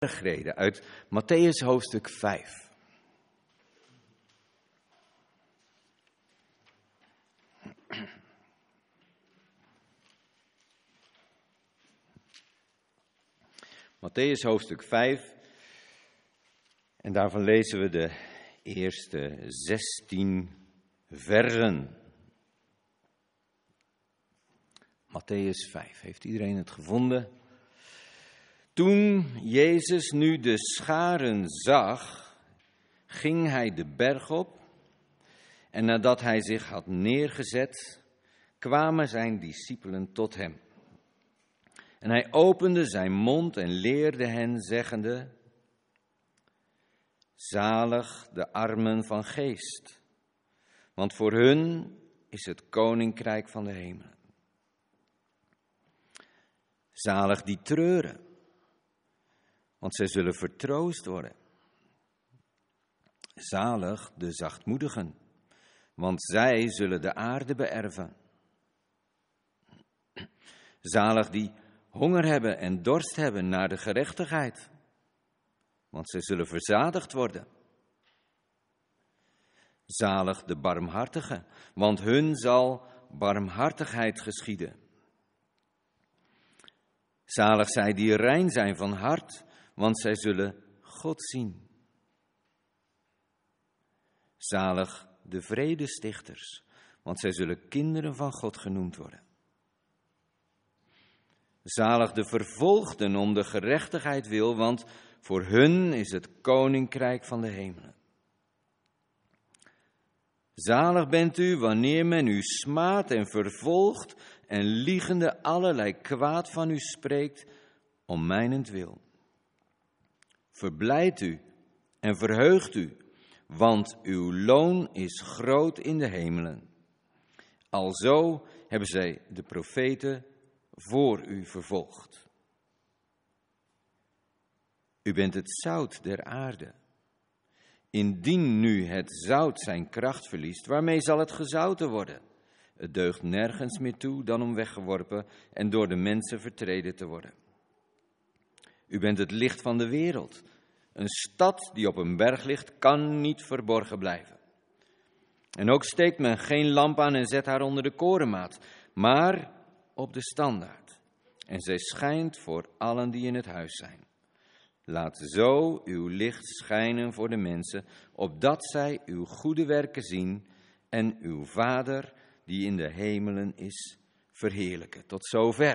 bergrede uit Mattheüs hoofdstuk 5. Mattheüs hoofdstuk 5. En daarvan lezen we de eerste 16 versen. Mattheüs 5. Heeft iedereen het gevonden? Toen Jezus nu de scharen zag, ging hij de berg op. En nadat hij zich had neergezet, kwamen zijn discipelen tot hem. En hij opende zijn mond en leerde hen, zeggende: Zalig de armen van geest, want voor hun is het koninkrijk van de hemelen. Zalig die treuren, want zij zullen vertroost worden. Zalig de zachtmoedigen, want zij zullen de aarde beërven. Zalig die honger hebben en dorst hebben naar de gerechtigheid, want zij zullen verzadigd worden. Zalig de barmhartigen, want hun zal barmhartigheid geschieden. Zalig zij die rein zijn van hart, want zij zullen God zien. Zalig de vredestichters, want zij zullen kinderen van God genoemd worden. Zalig de vervolgden om de gerechtigheid wil, want voor hun is het koninkrijk van de hemelen. Zalig bent u wanneer men u smaadt en vervolgt en liegende allerlei kwaad van u spreekt om mijnentwil. Verblijd u en verheugt u, want uw loon is groot in de hemelen. Alzo hebben zij de profeten voor u vervolgd. U bent het zout der aarde. Indien nu het zout zijn kracht verliest, waarmee zal het gezouten worden? Het deugt nergens meer toe dan om weggeworpen en door de mensen vertreden te worden. U bent het licht van de wereld. Een stad die op een berg ligt, kan niet verborgen blijven. En ook steekt men geen lamp aan en zet haar onder de korenmaat, maar op de standaard. En zij schijnt voor allen die in het huis zijn. Laat zo uw licht schijnen voor de mensen, opdat zij uw goede werken zien en uw Vader die in de hemelen is verheerlijken. Tot zover.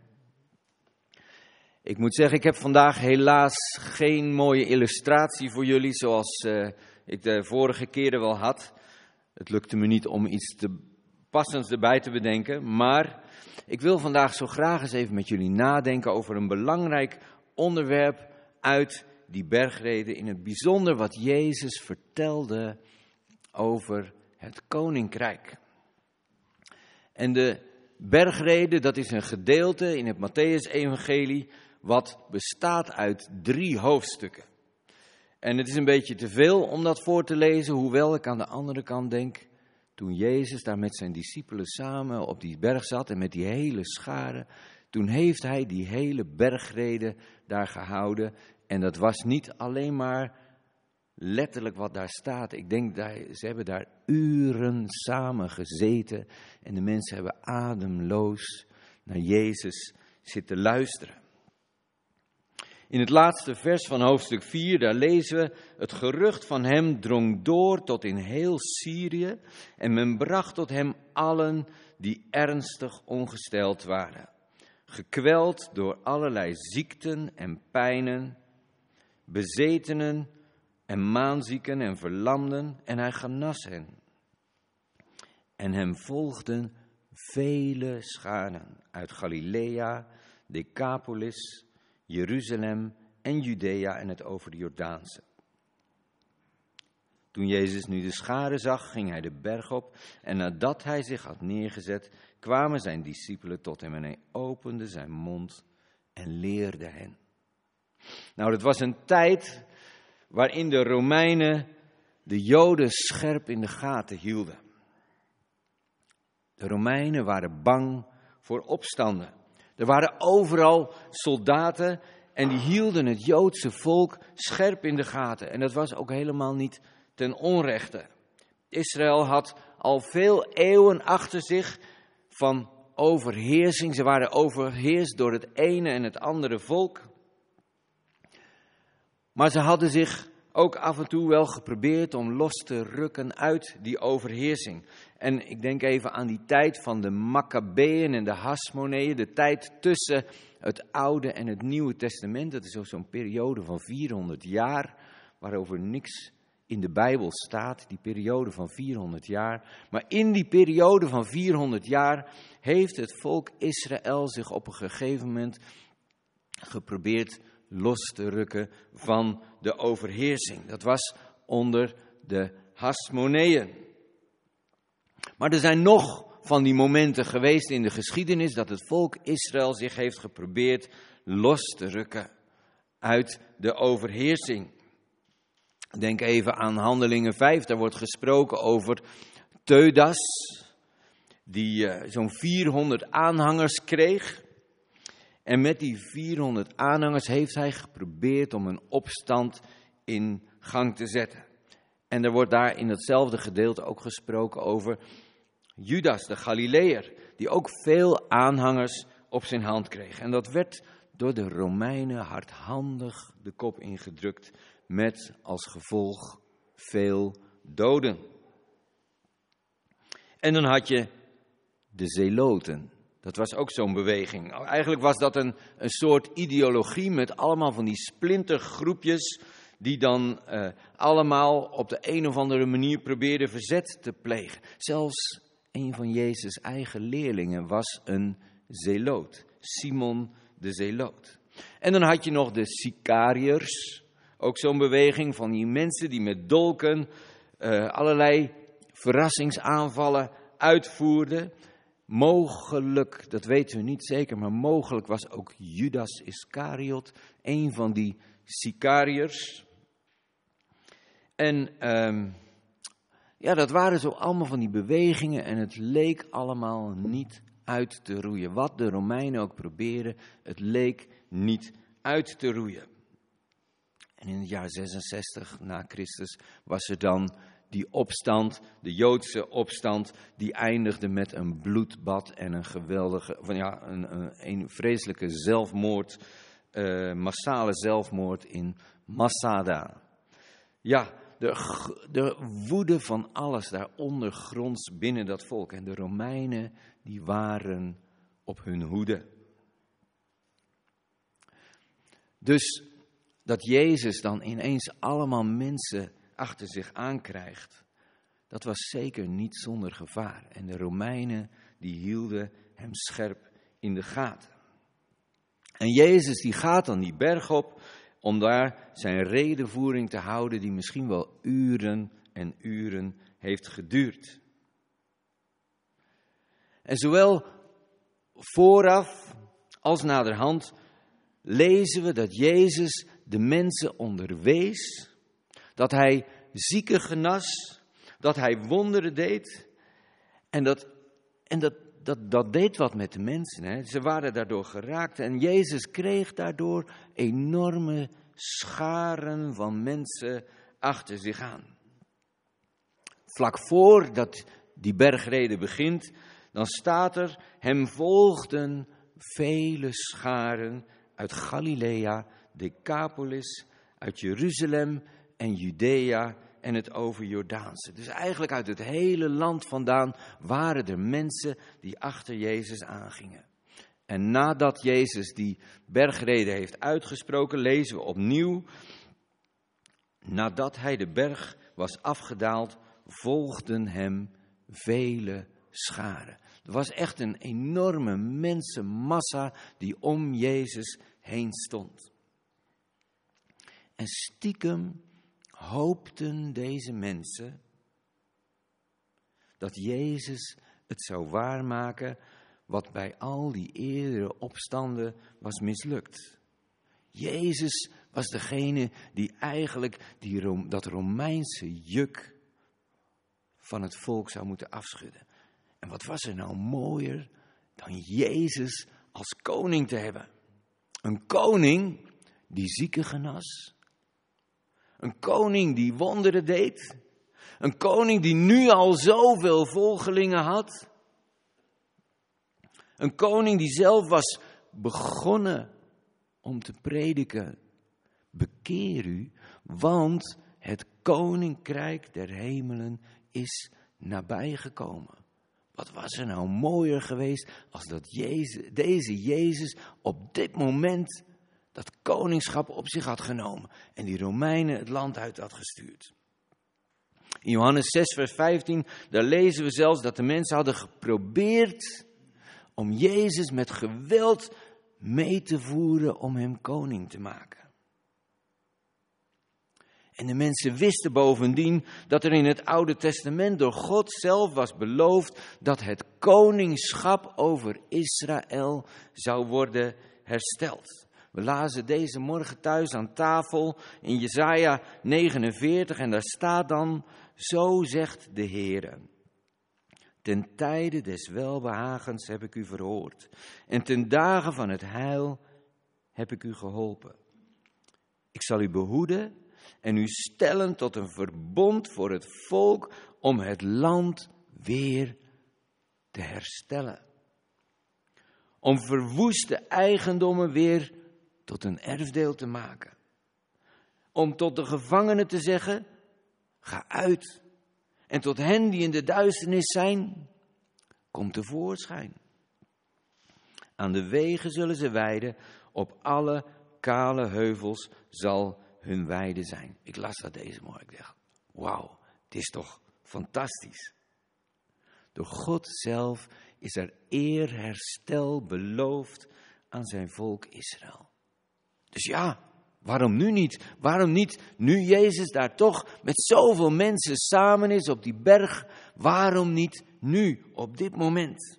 Ik moet zeggen, ik heb vandaag helaas geen mooie illustratie voor jullie zoals ik de vorige keren wel had. Het lukte me niet om iets passends erbij te bedenken, maar ik wil vandaag zo graag eens even met jullie nadenken over een belangrijk onderwerp uit die bergrede, in het bijzonder wat Jezus vertelde over het koninkrijk. En de bergrede, dat is een gedeelte in het Mattheüs-evangelie wat bestaat uit 3 hoofdstukken. En het is een beetje te veel om dat voor te lezen, hoewel ik aan de andere kant denk, toen Jezus daar met zijn discipelen samen op die berg zat en met die hele schare, toen heeft hij die hele bergrede daar gehouden. En dat was niet alleen maar letterlijk wat daar staat. Ik denk, ze hebben daar uren samen gezeten en de mensen hebben ademloos naar Jezus zitten luisteren. In het laatste vers van hoofdstuk 4, daar lezen we: het gerucht van hem drong door tot in heel Syrië en men bracht tot hem allen die ernstig ongesteld waren, gekweld door allerlei ziekten en pijnen, bezetenen en maanzieken en verlamden, en hij genas hen. En hem volgden vele scharen uit Galilea, Decapolis, Jeruzalem en Judea en het over de Jordaanse. Toen Jezus nu de scharen zag, ging hij de berg op en nadat hij zich had neergezet, kwamen zijn discipelen tot hem en hij opende zijn mond en leerde hen. Nou, dat was een tijd waarin de Romeinen de Joden scherp in de gaten hielden. De Romeinen waren bang voor opstanden. Er waren overal soldaten En die hielden het Joodse volk scherp in de gaten. En dat was ook helemaal niet ten onrechte. Israël had al veel eeuwen achter zich van overheersing. Ze waren overheerst door het ene en het andere volk. Maar ze hadden zich ook af en toe wel geprobeerd om los te rukken uit die overheersing. En ik denk even aan die tijd van de Maccabeeën en de Hasmoneeën, de tijd tussen het Oude en het Nieuwe Testament. Dat is ook zo'n periode van 400 jaar, waarover niks in de Bijbel staat, die periode van 400 jaar. Maar in die periode van 400 jaar heeft het volk Israël zich op een gegeven moment geprobeerd los te rukken van de overheersing. Dat was onder de Hasmoneeën. Maar er zijn nog van die momenten geweest in de geschiedenis dat het volk Israël zich heeft geprobeerd los te rukken uit de overheersing. Denk even aan Handelingen 5, daar wordt gesproken over Teudas, die zo'n 400 aanhangers kreeg. En met die 400 aanhangers heeft hij geprobeerd om een opstand in gang te zetten. En er wordt daar in hetzelfde gedeelte ook gesproken over Judas, de Galileër, die ook veel aanhangers op zijn hand kreeg. En dat werd door de Romeinen hardhandig de kop ingedrukt, met als gevolg veel doden. En dan had je de Zeloten. Dat was ook zo'n beweging. Eigenlijk was dat een soort ideologie met allemaal van die splintergroepjes die dan allemaal op de een of andere manier probeerden verzet te plegen. Zelfs een van Jezus' eigen leerlingen was een zeloot, Simon de Zeloot. En dan had je nog de Sicariërs, ook zo'n beweging van die mensen die met dolken allerlei verrassingsaanvallen uitvoerden. Mogelijk, dat weten we niet zeker, maar mogelijk was ook Judas Iscariot een van die Sicariërs. En dat waren zo allemaal van die bewegingen en het leek allemaal niet uit te roeien. Wat de Romeinen ook probeerden, het leek niet uit te roeien. En in het jaar 66 na Christus was er dan die opstand, de Joodse opstand, die eindigde met een bloedbad en een geweldige, een vreselijke zelfmoord, massale zelfmoord in Masada. Ja, de woede van alles daar ondergronds binnen dat volk. En de Romeinen, die waren op hun hoede. Dus dat Jezus dan ineens allemaal mensen achter zich aankrijgt, dat was zeker niet zonder gevaar. En de Romeinen, die hielden hem scherp in de gaten. En Jezus, die gaat dan die berg op om daar zijn redevoering te houden, die misschien wel uren en uren heeft geduurd. En zowel vooraf als naderhand lezen we dat Jezus de mensen onderwees, dat hij zieken genas, dat hij wonderen deed. En dat deed wat met de mensen. Hè. Ze waren daardoor geraakt en Jezus kreeg daardoor enorme scharen van mensen achter zich aan. Vlak voordat die bergrede begint, dan staat er: hem volgden vele scharen uit Galilea, Decapolis, uit Jeruzalem en Judea en het overjordaanse. Dus eigenlijk uit het hele land vandaan waren er mensen die achter Jezus aangingen. En nadat Jezus die bergrede heeft uitgesproken, lezen we opnieuw: nadat hij de berg was afgedaald, volgden hem vele scharen. Er was echt een enorme mensenmassa die om Jezus heen stond. En stiekem hoopten deze mensen dat Jezus het zou waarmaken wat bij al die eerdere opstanden was mislukt. Jezus was degene die eigenlijk dat Romeinse juk van het volk zou moeten afschudden. En wat was er nou mooier dan Jezus als koning te hebben? Een koning die zieken genas. Een koning die wonderen deed. Een koning die nu al zoveel volgelingen had. Een koning die zelf was begonnen om te prediken. Bekeer u, want het koninkrijk der hemelen is nabijgekomen. Wat was er nou mooier geweest als dat deze Jezus op dit moment dat koningschap op zich had genomen en die Romeinen het land uit had gestuurd. In Johannes 6 vers 15, daar lezen we zelfs dat de mensen hadden geprobeerd om Jezus met geweld mee te voeren om hem koning te maken. En de mensen wisten bovendien dat er in het Oude Testament door God zelf was beloofd dat het koningschap over Israël zou worden hersteld. We lazen deze morgen thuis aan tafel in Jesaja 49 en daar staat dan: zo zegt de Heere. Ten tijde des welbehagens heb ik u verhoord en ten dagen van het heil heb ik u geholpen. Ik zal u behoeden en u stellen tot een verbond voor het volk om het land weer te herstellen. Om verwoeste eigendommen weer tot een erfdeel te maken. Om tot de gevangenen te zeggen, ga uit. En tot hen die in de duisternis zijn, kom tevoorschijn. Aan de wegen zullen ze weiden, op alle kale heuvels zal hun weide zijn. Ik las dat deze morgen. Ik dacht, wauw, het is toch fantastisch. Door God zelf is er eerherstel beloofd aan zijn volk Israël. Dus ja, waarom nu niet? Waarom niet nu Jezus daar toch met zoveel mensen samen is op die berg? Waarom niet nu, op dit moment?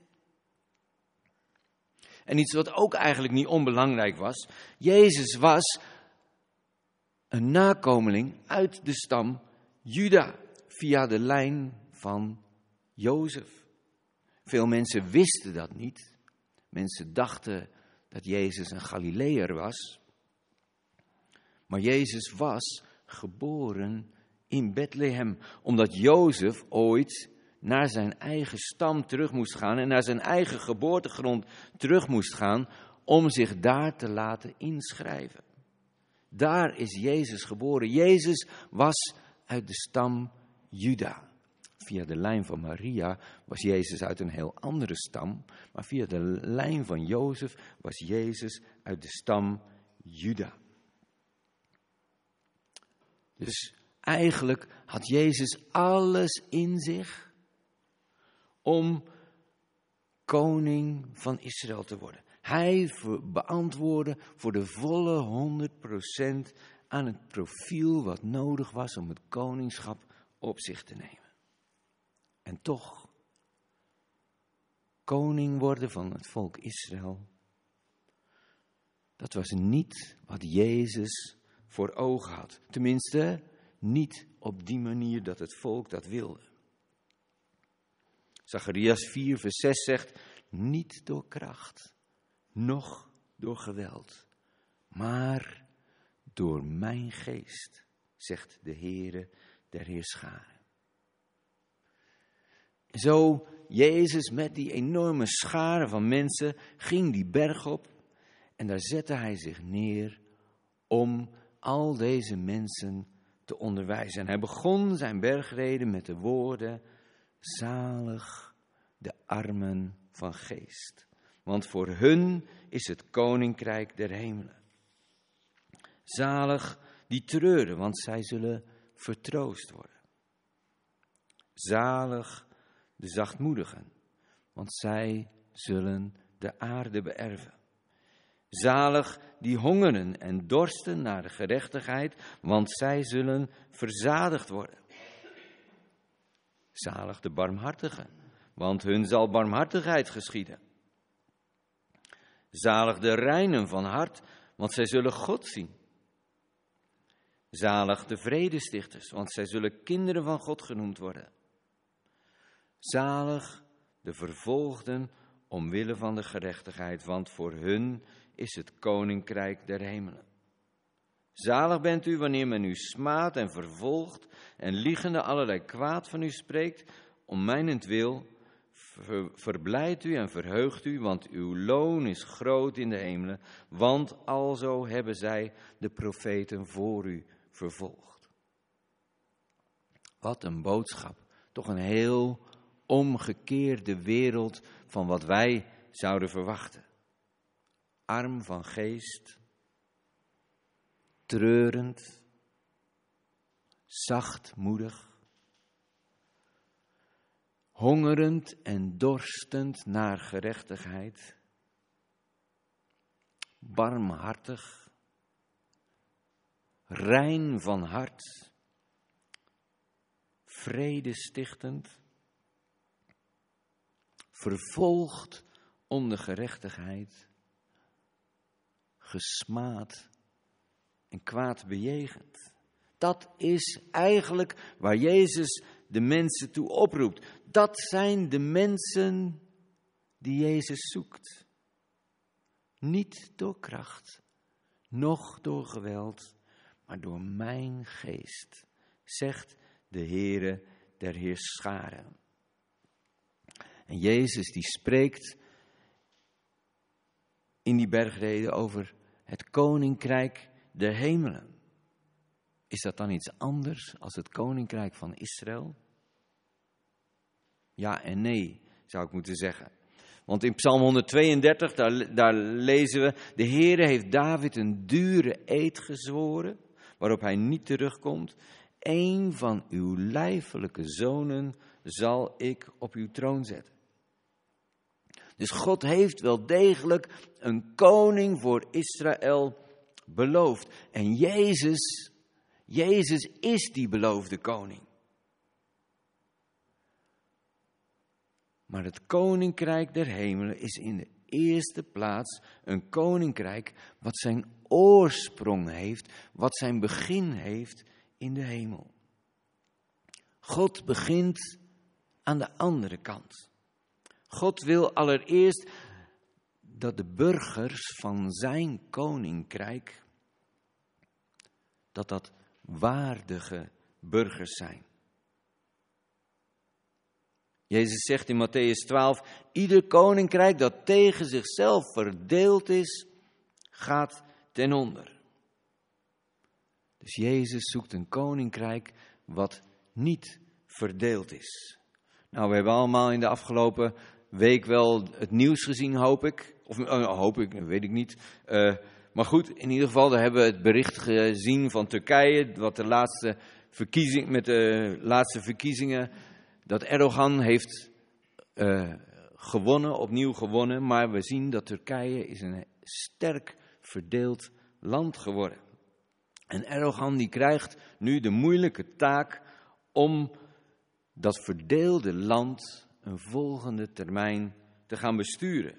En iets wat ook eigenlijk niet onbelangrijk was. Jezus was een nakomeling uit de stam Juda via de lijn van Jozef. Veel mensen wisten dat niet. Mensen dachten dat Jezus een Galileër was. Maar Jezus was geboren in Bethlehem, omdat Jozef ooit naar zijn eigen stam terug moest gaan en naar zijn eigen geboortegrond terug moest gaan om zich daar te laten inschrijven. Daar is Jezus geboren. Jezus was uit de stam Juda. Via de lijn van Maria was Jezus uit een heel andere stam, maar via de lijn van Jozef was Jezus uit de stam Juda. Dus eigenlijk had Jezus alles in zich om koning van Israël te worden. Hij beantwoordde voor de volle 100% aan het profiel wat nodig was om het koningschap op zich te nemen. En toch, koning worden van het volk Israël, dat was niet wat Jezus voor ogen had. Tenminste, niet op die manier dat het volk dat wilde. Zacharias 4 vers 6 zegt, niet door kracht, noch door geweld, maar door mijn geest, zegt de Heere der Heerscharen. Zo, Jezus met die enorme schare van mensen ging die berg op en daar zette hij zich neer om al deze mensen te onderwijzen. En hij begon zijn bergreden met de woorden, zalig de armen van geest, want voor hun is het koninkrijk der hemelen. Zalig die treuren, want zij zullen vertroost worden. Zalig de zachtmoedigen, want zij zullen de aarde beërven. Zalig die hongeren en dorsten naar de gerechtigheid, want zij zullen verzadigd worden. Zalig de barmhartigen, want hun zal barmhartigheid geschieden. Zalig de reinen van hart, want zij zullen God zien. Zalig de vredestichters, want zij zullen kinderen van God genoemd worden. Zalig de vervolgden omwille van de gerechtigheid, want voor hun is het koninkrijk der hemelen. Zalig bent u wanneer men u smaadt en vervolgt en liegende allerlei kwaad van u spreekt, om mijnentwil. Verblijdt u en verheugt u, want uw loon is groot in de hemelen, want alzo hebben zij de profeten voor u vervolgd. Wat een boodschap. Toch een heel omgekeerde wereld van wat wij zouden verwachten. Arm van geest, treurend, zachtmoedig, hongerend en dorstend naar gerechtigheid, barmhartig, rein van hart, vredestichtend, vervolgd om de gerechtigheid, gesmaad en kwaad bejegend. Dat is eigenlijk waar Jezus de mensen toe oproept. Dat zijn de mensen die Jezus zoekt. Niet door kracht, noch door geweld, maar door mijn geest, zegt de Heere der Heerscharen. En Jezus die spreekt in die bergrede over het koninkrijk der hemelen. Is dat dan iets anders als het koninkrijk van Israël? Ja en nee, zou ik moeten zeggen. Want in Psalm 132, daar lezen we: de Heere heeft David een dure eed gezworen, waarop hij niet terugkomt. Een van uw lijfelijke zonen zal ik op uw troon zetten. Dus God heeft wel degelijk een koning voor Israël beloofd. En Jezus is die beloofde koning. Maar het koninkrijk der hemelen is in de eerste plaats een koninkrijk wat zijn oorsprong heeft, wat zijn begin heeft in de hemel. God begint aan de andere kant. God wil allereerst dat de burgers van zijn koninkrijk, dat waardige burgers zijn. Jezus zegt in Mattheüs 12, ieder koninkrijk dat tegen zichzelf verdeeld is, gaat ten onder. Dus Jezus zoekt een koninkrijk wat niet verdeeld is. Nou, we hebben allemaal in de afgelopen week wel het nieuws gezien, hoop ik. Of hoop ik, weet ik niet. Maar goed, in ieder geval, daar hebben we het bericht gezien van Turkije, wat de laatste verkiezingen, dat Erdogan heeft opnieuw gewonnen. Maar we zien dat Turkije is een sterk verdeeld land geworden. En Erdogan die krijgt nu de moeilijke taak om dat verdeelde land een volgende termijn te gaan besturen.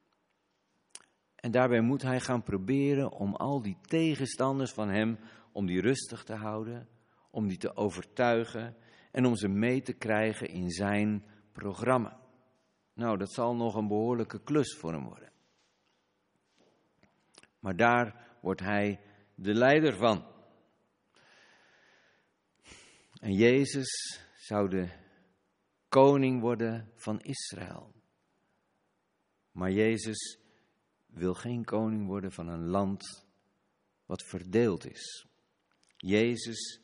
En daarbij moet hij gaan proberen om al die tegenstanders van hem, om die rustig te houden, om die te overtuigen en om ze mee te krijgen in zijn programma. Nou, dat zal nog een behoorlijke klus voor hem worden. Maar daar wordt hij de leider van. En Jezus zou de koning worden van Israël. Maar Jezus wil geen koning worden van een land wat verdeeld is. Jezus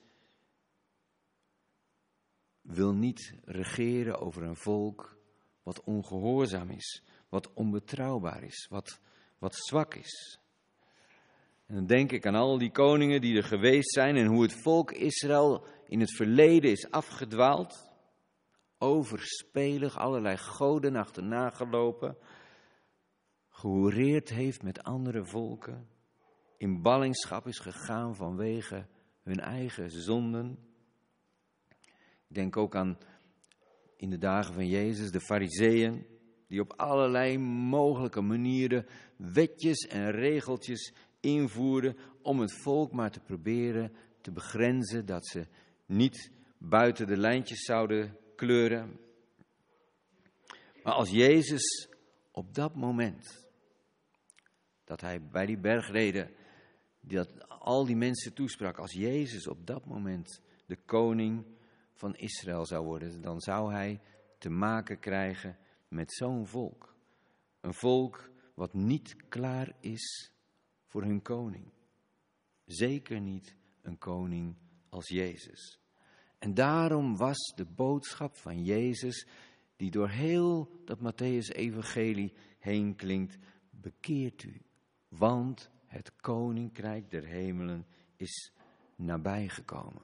wil niet regeren over een volk wat ongehoorzaam is, wat onbetrouwbaar is, wat zwak is. En dan denk ik aan al die koningen die er geweest zijn en hoe het volk Israël in het verleden is afgedwaald, overspelig, allerlei goden achterna gelopen, gehoereerd heeft met andere volken, in ballingschap is gegaan vanwege hun eigen zonden. Ik denk ook aan in de dagen van Jezus de Farizeeën, die op allerlei mogelijke manieren wetjes en regeltjes invoerden om het volk maar te proberen te begrenzen, dat ze niet buiten de lijntjes zouden kleuren. Maar als Jezus op dat moment, dat hij bij die bergrede dat al die mensen toesprak. Als Jezus op dat moment de koning van Israël zou worden, dan zou hij te maken krijgen met zo'n volk. Een volk wat niet klaar is voor hun koning. Zeker niet een koning als Jezus. En daarom was de boodschap van Jezus, die door heel dat Mattheüs-evangelie heen klinkt, bekeert u, want het koninkrijk der hemelen is nabijgekomen.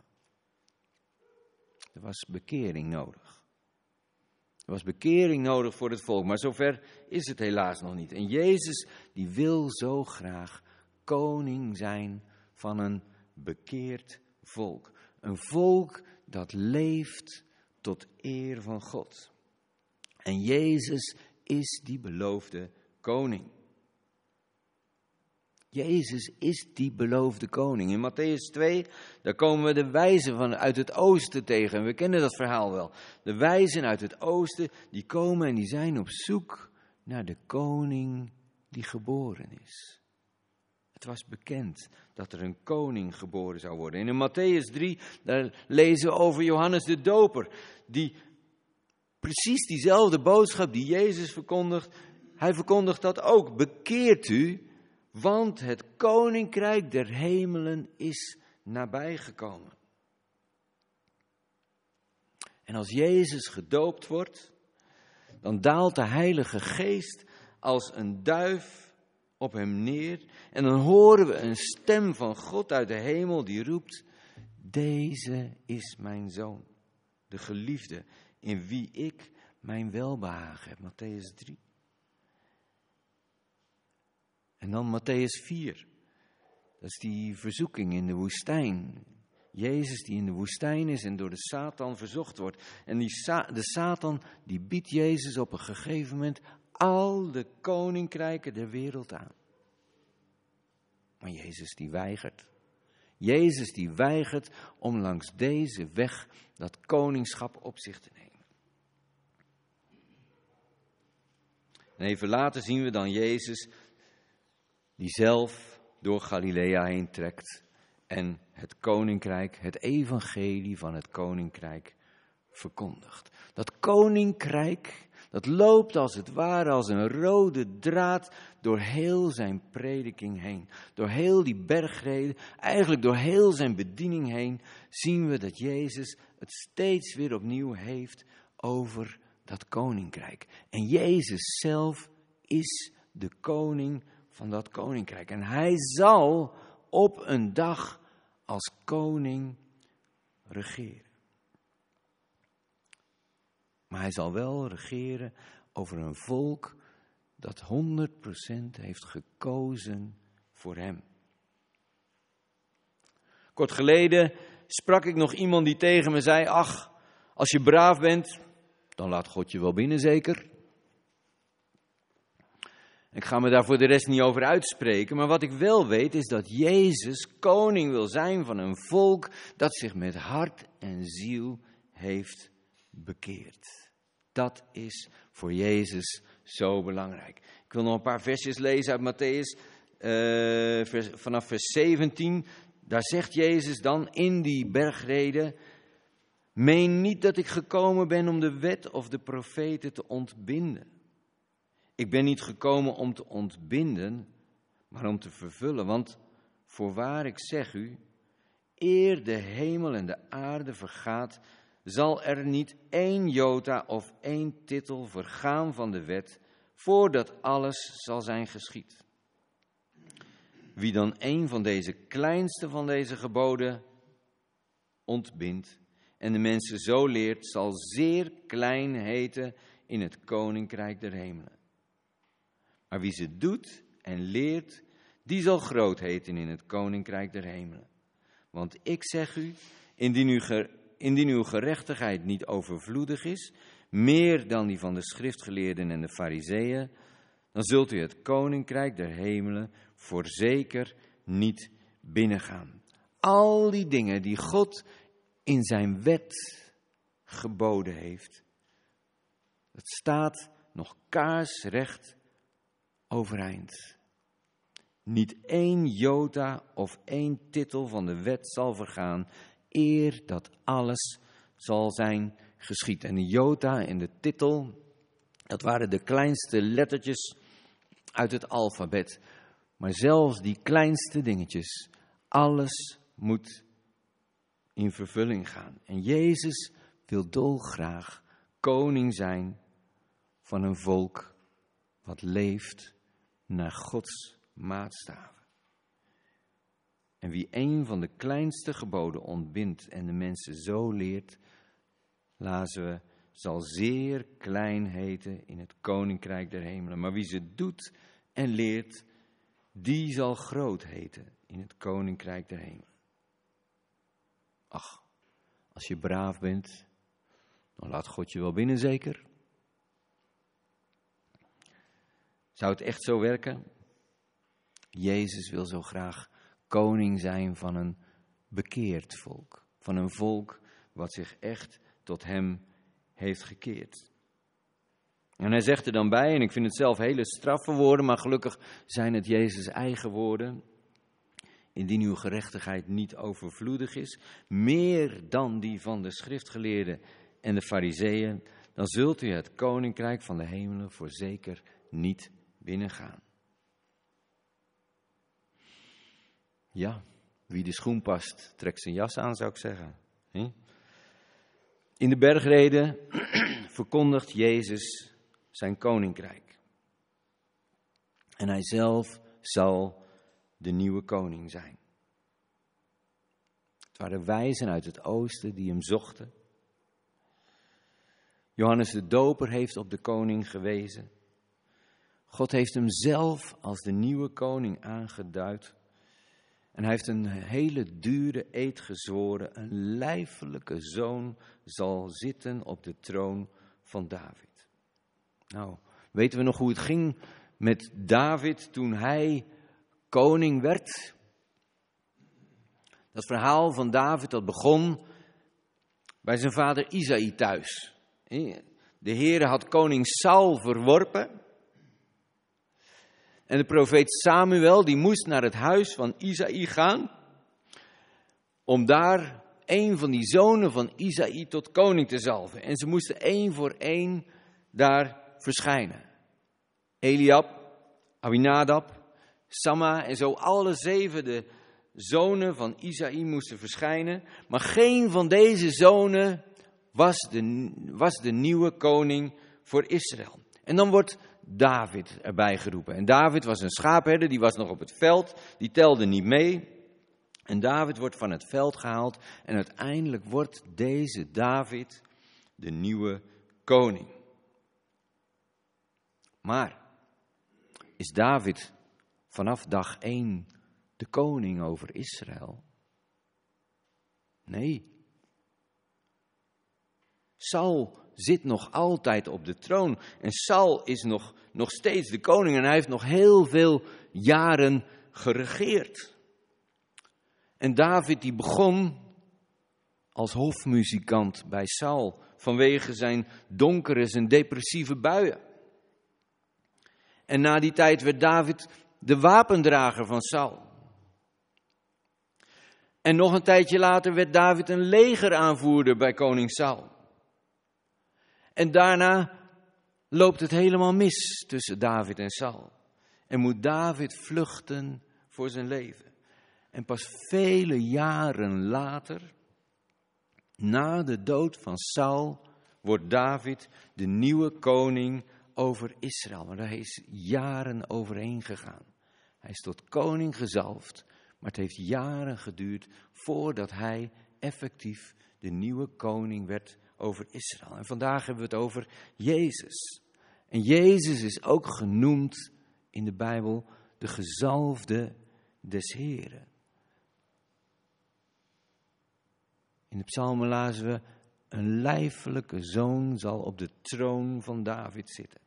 Er was bekering nodig. Er was bekering nodig voor het volk, maar zover is het helaas nog niet. En Jezus die wil zo graag koning zijn van een bekeerd volk. Een volk dat leeft tot eer van God. En Jezus is die beloofde koning. Jezus is die beloofde koning. In Mattheüs 2, daar komen we de wijzen vanuit het oosten tegen. En we kennen dat verhaal wel. De wijzen uit het oosten, die komen en die zijn op zoek naar de koning die geboren is. Het was bekend dat er een koning geboren zou worden. En in Mattheüs 3, daar lezen we over Johannes de Doper. Die precies diezelfde boodschap die Jezus verkondigt, hij verkondigt dat ook. Bekeert u, want het koninkrijk der hemelen is nabijgekomen. En als Jezus gedoopt wordt, dan daalt de Heilige Geest als een duif op hem neer. En dan horen we een stem van God uit de hemel die roept: deze is mijn zoon, de geliefde, in wie ik mijn welbehagen heb. Mattheüs 3. En dan Mattheüs 4. Dat is die verzoeking in de woestijn. Jezus die in de woestijn is en door de Satan verzocht wordt. En de Satan die biedt Jezus op een gegeven moment al de koninkrijken der wereld aan. Maar Jezus die weigert. Jezus die weigert om langs deze weg dat koningschap op zich te nemen. En even later zien we dan Jezus die zelf door Galilea heen trekt en het koninkrijk, het evangelie van het koninkrijk verkondigt. Dat koninkrijk, dat loopt als het ware als een rode draad door heel zijn prediking heen. Door heel die bergreden, eigenlijk door heel zijn bediening heen, zien we dat Jezus het steeds weer opnieuw heeft over dat koninkrijk. En Jezus zelf is de koning van dat koninkrijk. En hij zal op een dag als koning regeren. Maar hij zal wel regeren over een volk dat 100% heeft gekozen voor hem. Kort geleden sprak ik nog iemand die tegen me zei: ach, als je braaf bent, dan laat God je wel binnen zeker. Ik ga me daar voor de rest niet over uitspreken, maar wat ik wel weet is dat Jezus koning wil zijn van een volk dat zich met hart en ziel heeft bekeerd. Dat is voor Jezus zo belangrijk. Ik wil nog een paar versjes lezen uit Mattheüs, vanaf vers 17. Daar zegt Jezus dan in die bergrede: meen niet dat ik gekomen ben om de wet of de profeten te ontbinden. Ik ben niet gekomen om te ontbinden, maar om te vervullen. Want voorwaar ik zeg u, eer de hemel en de aarde vergaat, zal er niet 1 jota of 1 titel vergaan van de wet, voordat alles zal zijn geschied. Wie dan een van deze kleinste van deze geboden ontbindt en de mensen zo leert, zal zeer klein heten in het koninkrijk der hemelen. Maar wie ze doet en leert, die zal groot heten in het koninkrijk der hemelen. Want ik zeg u, indien uw gerechtigheid niet overvloedig is, meer dan die van de schriftgeleerden en de farizeeën, dan zult u het koninkrijk der hemelen voorzeker niet binnengaan. Al die dingen die God in zijn wet geboden heeft, dat staat nog kaarsrecht overeind. Niet één jota of één titel van de wet zal vergaan, eer dat alles zal zijn geschied. En de jota en de titel, dat waren de kleinste lettertjes uit het alfabet. Maar zelfs die kleinste dingetjes, alles moet in vervulling gaan. En Jezus wil dolgraag koning zijn van een volk wat leeft naar Gods maatstaven. En wie een van de kleinste geboden ontbindt en de mensen zo leert, lazen we, zal zeer klein heten in het koninkrijk der hemelen. Maar wie ze doet en leert, die zal groot heten in het koninkrijk der hemelen. Ach, als je braaf bent, dan laat God je wel binnen zeker. Zou het echt zo werken? Jezus wil zo graag koning zijn van een bekeerd volk. Van een volk wat zich echt tot hem heeft gekeerd. En hij zegt er dan bij, en ik vind het zelf hele straffe woorden, maar gelukkig zijn het Jezus' eigen woorden. Indien uw gerechtigheid niet overvloedig is, meer dan die van de schriftgeleerden en de farizeeën, dan zult u het koninkrijk van de hemelen voorzeker niet binnengaan. Ja, wie de schoen past, trekt zijn jas aan, zou ik zeggen. In de bergreden verkondigt Jezus zijn koninkrijk. En hij zelf zal de nieuwe koning zijn. Het waren wijzen uit het oosten die hem zochten. Johannes de Doper heeft op de koning gewezen. God heeft hem zelf als de nieuwe koning aangeduid. En hij heeft een hele dure eed gezworen. Een lijfelijke zoon zal zitten op de troon van David. Nou, weten we nog hoe het ging met David toen hij koning werd? Dat verhaal van David dat begon bij zijn vader Isaï thuis. De Heere had koning Saul verworpen. En de profeet Samuel die moest naar het huis van Isaï gaan. Om daar een van die zonen van Isaï tot koning te zalven. En ze moesten één voor één daar verschijnen. Eliab, Abinadab, Samma en zo alle 7 de zonen van Isaï moesten verschijnen. Maar geen van deze zonen was de nieuwe koning voor Israël. En dan wordt David erbij geroepen. En David was een schaapherder, die was nog op het veld, die telde niet mee. En David wordt van het veld gehaald en uiteindelijk wordt deze David de nieuwe koning. Maar is David vanaf dag 1 de koning over Israël? Nee. Saul zit nog altijd op de troon. En Saul is nog steeds de koning. En hij heeft nog heel veel jaren geregeerd. En David die begon als hofmuzikant bij Saul. Vanwege zijn donkere, zijn depressieve buien. En na die tijd werd David de wapendrager van Saul. En nog een tijdje later werd David een legeraanvoerder bij koning Saul. En daarna loopt het helemaal mis tussen David en Saul. En moet David vluchten voor zijn leven. En pas vele jaren later, na de dood van Saul, wordt David de nieuwe koning over Israël. Maar daar is jaren overheen gegaan. Hij is tot koning gezalfd, maar het heeft jaren geduurd voordat hij effectief de nieuwe koning werd over Israël. En vandaag hebben we het over Jezus. En Jezus is ook genoemd in de Bijbel de gezalfde des Heren. In de psalmen lazen we, een lijfelijke zoon zal op de troon van David zitten.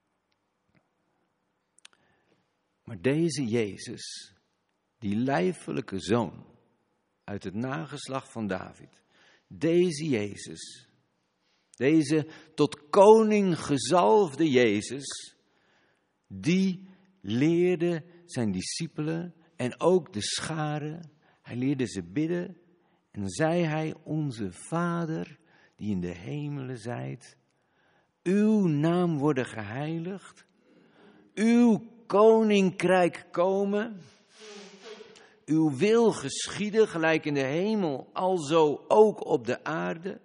Maar deze Jezus, die lijfelijke zoon uit het nageslacht van David, deze Jezus, deze tot koning gezalfde Jezus, die leerde zijn discipelen en ook de scharen. Hij leerde ze bidden en dan zei hij, onze Vader die in de hemelen zijt, uw naam worden geheiligd, uw koninkrijk komen, uw wil geschieden, gelijk in de hemel, alzo ook op de aarde.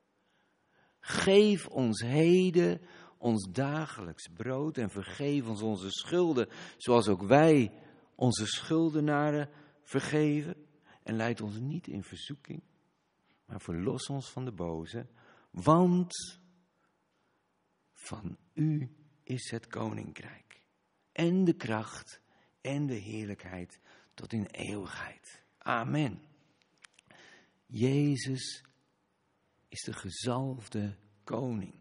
Geef ons heden ons dagelijks brood en vergeef ons onze schulden, zoals ook wij onze schuldenaren vergeven. En leid ons niet in verzoeking, maar verlos ons van de boze, want van u is het koninkrijk en de kracht en de heerlijkheid tot in eeuwigheid. Amen. Jezus is de gezalfde koning.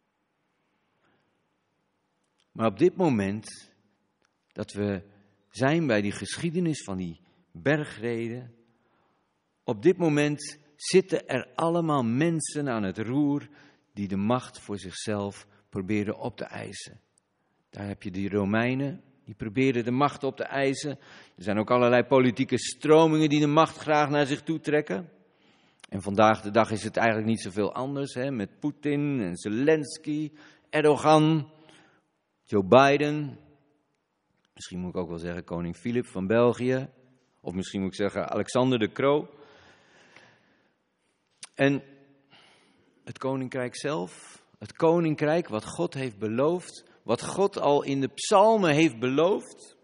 Maar op dit moment dat we zijn bij die geschiedenis van die bergreden, op dit moment zitten er allemaal mensen aan het roer die de macht voor zichzelf proberen op te eisen. Daar heb je die Romeinen, die proberen de macht op te eisen. Er zijn ook allerlei politieke stromingen die de macht graag naar zich toe trekken. En vandaag de dag is het eigenlijk niet zoveel anders, hè, met Poetin en Zelensky, Erdogan, Joe Biden. Misschien moet ik ook wel zeggen koning Filip van België. Of misschien moet ik zeggen Alexander de Croo. En het koninkrijk zelf, het koninkrijk wat God heeft beloofd, wat God al in de psalmen heeft beloofd.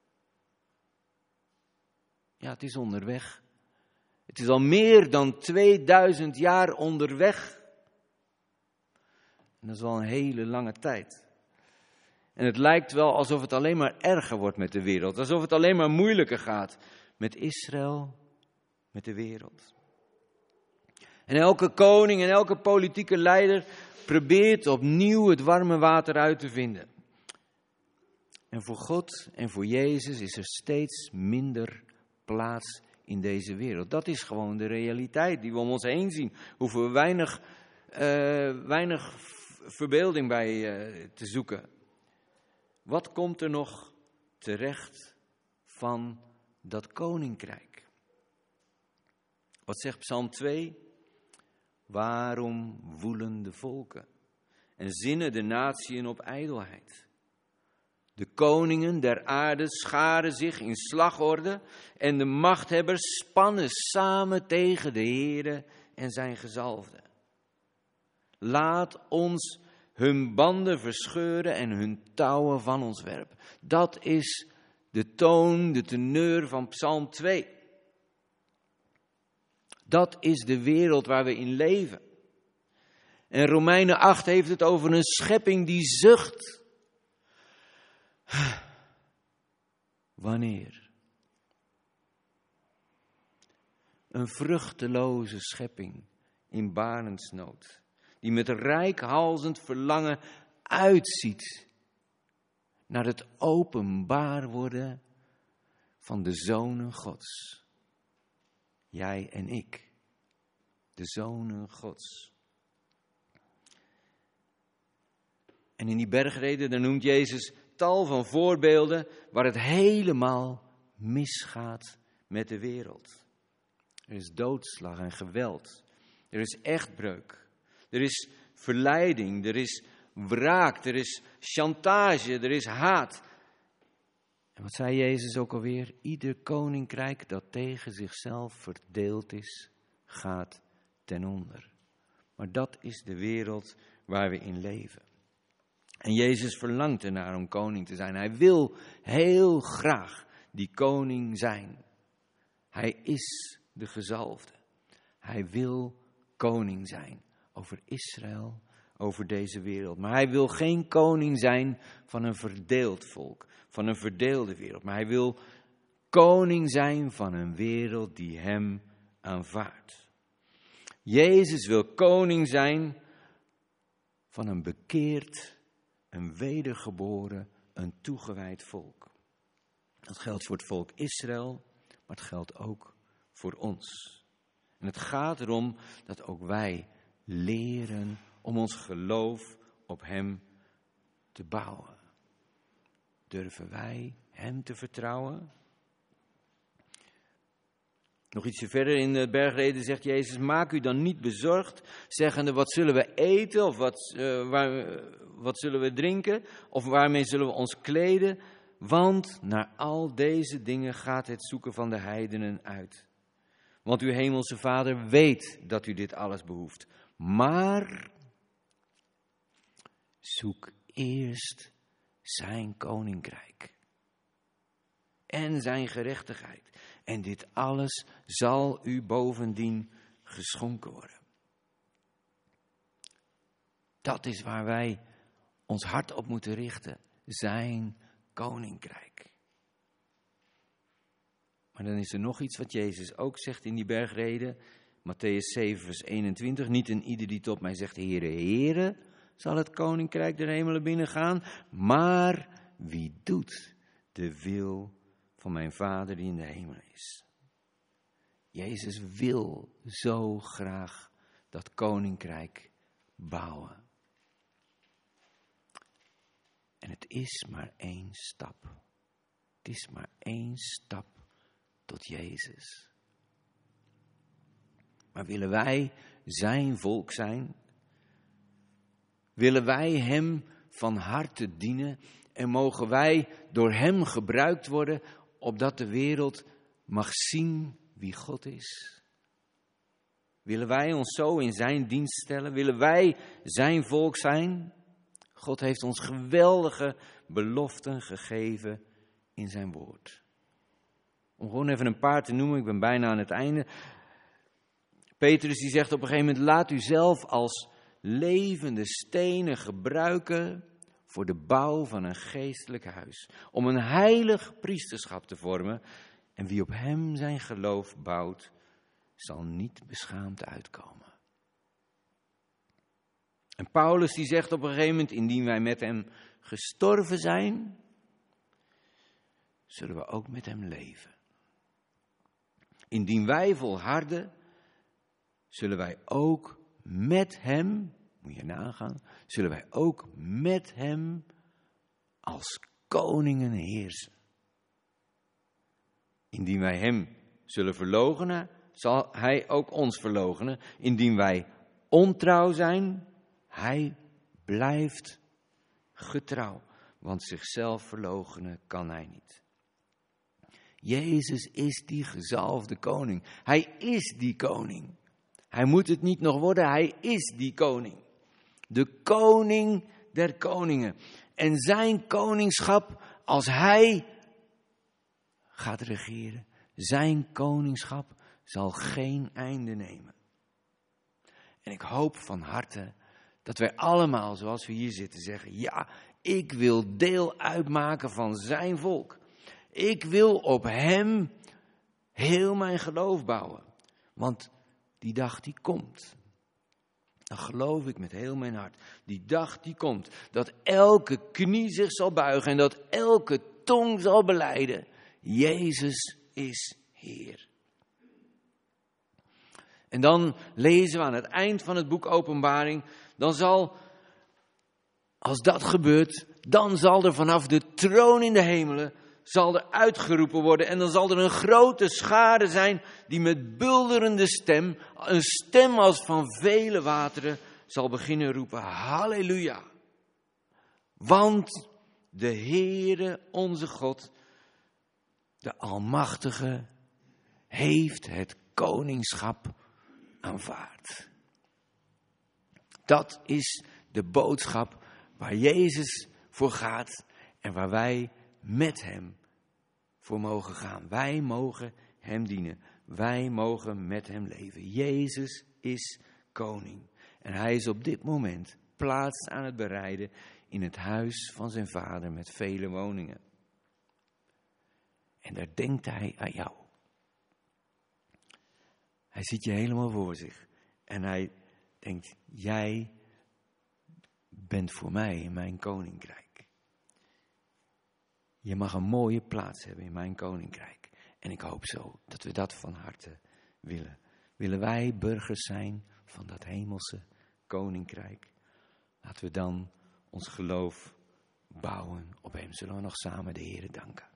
Ja, het is onderweg. Het is al meer dan 2000 jaar onderweg. En dat is al een hele lange tijd. En het lijkt wel alsof het alleen maar erger wordt met de wereld. Alsof het alleen maar moeilijker gaat met Israël, met de wereld. En elke koning en elke politieke leider probeert opnieuw het warme water uit te vinden. En voor God en voor Jezus is er steeds minder plaats in deze wereld. Dat is gewoon de realiteit die we om ons heen zien. Hoeven we weinig verbeelding bij te zoeken. Wat komt er nog terecht van dat koninkrijk? Wat zegt Psalm 2? Waarom woelen de volken en zinnen de natieën op ijdelheid? De koningen der aarde scharen zich in slagorde en de machthebbers spannen samen tegen de Heere en zijn gezalfde. Laat ons hun banden verscheuren en hun touwen van ons werpen. Dat is de toon, de teneur van Psalm 2. Dat is de wereld waar we in leven. En Romeinen 8 heeft het over een schepping die zucht. Wanneer? Een vruchteloze schepping in barensnood, die met reikhalzend verlangen uitziet naar het openbaar worden van de zonen Gods. Jij en ik, de zonen Gods. En in die bergreden, daar noemt Jezus tal van voorbeelden waar het helemaal misgaat met de wereld. Er is doodslag en geweld. Er is echtbreuk. Er is verleiding. Er is wraak. Er is chantage. Er is haat. En wat zei Jezus ook alweer? Ieder koninkrijk dat tegen zichzelf verdeeld is, gaat ten onder. Maar dat is de wereld waar we in leven. En Jezus verlangt ernaar om koning te zijn. Hij wil heel graag die koning zijn. Hij is de gezalfde. Hij wil koning zijn over Israël, over deze wereld. Maar hij wil geen koning zijn van een verdeeld volk, van een verdeelde wereld. Maar hij wil koning zijn van een wereld die hem aanvaardt. Jezus wil koning zijn van een bekeerd, een wedergeboren, een toegewijd volk. Dat geldt voor het volk Israël, maar het geldt ook voor ons. En het gaat erom dat ook wij leren om ons geloof op hem te bouwen. Durven wij hem te vertrouwen? Nog ietsje verder in de bergreden zegt Jezus, maak u dan niet bezorgd, zeggende, wat zullen we eten of wat zullen we drinken of waarmee zullen we ons kleden? Want naar al deze dingen gaat het zoeken van de heidenen uit. Want uw hemelse Vader weet dat u dit alles behoeft. Maar zoek eerst zijn koninkrijk en zijn gerechtigheid. En dit alles zal u bovendien geschonken worden. Dat is waar wij ons hart op moeten richten. Zijn koninkrijk. Maar dan is er nog iets wat Jezus ook zegt in die bergreden. Mattheüs 7 vers 21. Niet een ieder die tot mij zegt, Heere, Heere, zal het koninkrijk der hemelen binnengaan. Maar wie doet de wil van mijn Vader die in de hemel is. Jezus wil zo graag dat koninkrijk bouwen. En het is maar 1 stap. Het is maar 1 stap tot Jezus. Maar willen wij zijn volk zijn? Willen wij hem van harte dienen? En mogen wij door hem gebruikt worden, opdat de wereld mag zien wie God is? Willen wij ons zo in zijn dienst stellen? Willen wij zijn volk zijn? God heeft ons geweldige beloften gegeven in zijn woord. Om gewoon even een paar te noemen, ik ben bijna aan het einde. Petrus die zegt op een gegeven moment, laat u zelf als levende stenen gebruiken voor de bouw van een geestelijk huis. Om een heilig priesterschap te vormen. En wie op hem zijn geloof bouwt, zal niet beschaamd uitkomen. En Paulus die zegt op een gegeven moment, indien wij met hem gestorven zijn, zullen we ook met hem leven. Indien wij volharden, zullen wij ook met hem, moet je nagaan, zullen wij ook met hem als koningen heersen. Indien wij hem zullen verloochenen, zal hij ook ons verloochenen. Indien wij ontrouw zijn, hij blijft getrouw, want zichzelf verloochenen kan hij niet. Jezus is die gezalfde koning. Hij is die koning. Hij moet het niet nog worden, hij is die koning. De koning der koningen. En zijn koningschap, als hij gaat regeren, zijn koningschap zal geen einde nemen. En ik hoop van harte dat wij allemaal, zoals we hier zitten, zeggen, ja, ik wil deel uitmaken van zijn volk. Ik wil op hem heel mijn geloof bouwen. Want die dag die komt. Dan geloof ik met heel mijn hart. Die dag die komt. Dat elke knie zich zal buigen. En dat elke tong zal belijden. Jezus is Heer. En dan lezen we aan het eind van het boek Openbaring. Dan zal, als dat gebeurt, dan zal er vanaf de troon in de hemelen, zal er uitgeroepen worden. En dan zal er een grote schare zijn die met bulderende stem, een stem als van vele wateren, zal beginnen roepen, halleluja. Want de Heere, onze God, de Almachtige, heeft het koningschap aanvaard. Dat is de boodschap waar Jezus voor gaat en waar wij met hem voor mogen gaan. Wij mogen hem dienen. Wij mogen met hem leven. Jezus is koning. En hij is op dit moment plaats aan het bereiden in het huis van zijn Vader met vele woningen. En daar denkt hij aan jou. Hij ziet je helemaal voor zich. En hij denkt, jij bent voor mij in mijn koninkrijk. Je mag een mooie plaats hebben in mijn koninkrijk. En ik hoop zo dat we dat van harte willen. Willen wij burgers zijn van dat hemelse koninkrijk? Laten we dan ons geloof bouwen op hem. Zullen we nog samen de Heere danken.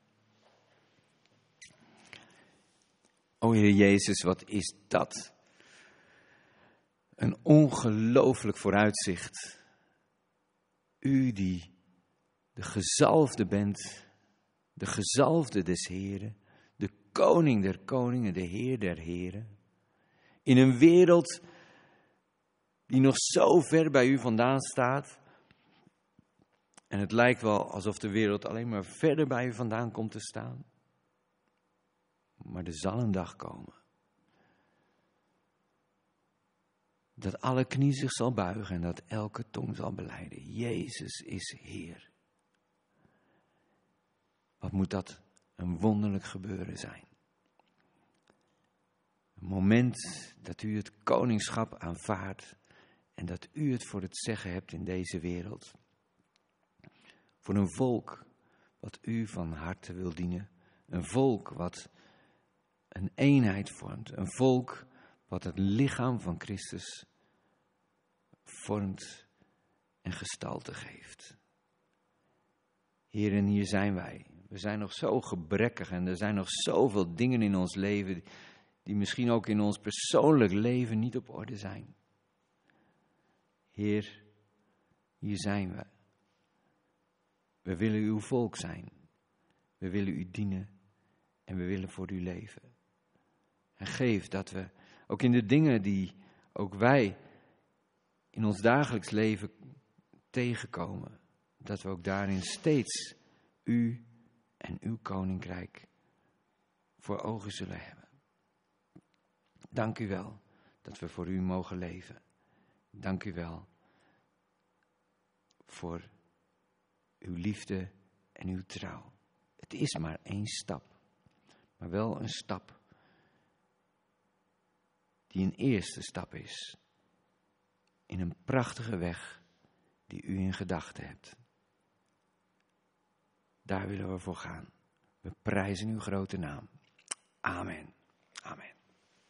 O Heer Jezus, wat is dat? Een ongelooflijk vooruitzicht. U die de gezalfde bent, de gezalfde des Heren, de koning der koningen, de Heer der heren. In een wereld die nog zo ver bij u vandaan staat. En het lijkt wel alsof de wereld alleen maar verder bij u vandaan komt te staan. Maar er zal een dag komen dat alle knie zich zal buigen en dat elke tong zal belijden. Jezus is Heer. Wat moet dat een wonderlijk gebeuren zijn. Een moment dat u het koningschap aanvaardt en dat u het voor het zeggen hebt in deze wereld. Voor een volk wat u van harte wil dienen. Een volk wat een eenheid vormt. Een volk wat het lichaam van Christus vormt en gestalte geeft. Heer, en hier zijn wij. We zijn nog zo gebrekkig en er zijn nog zoveel dingen in ons leven die misschien ook in ons persoonlijk leven niet op orde zijn. Heer, hier zijn we. We willen uw volk zijn. We willen u dienen en we willen voor u leven. En geef dat we ook in de dingen die ook wij in ons dagelijks leven tegenkomen, dat we ook daarin steeds u en uw koninkrijk voor ogen zullen hebben. Dank u wel dat we voor u mogen leven. Dank u wel voor uw liefde en uw trouw. Het is maar één stap, maar wel een stap die een eerste stap is in een prachtige weg die u in gedachten hebt. Daar willen we voor gaan. We prijzen uw grote naam. Amen.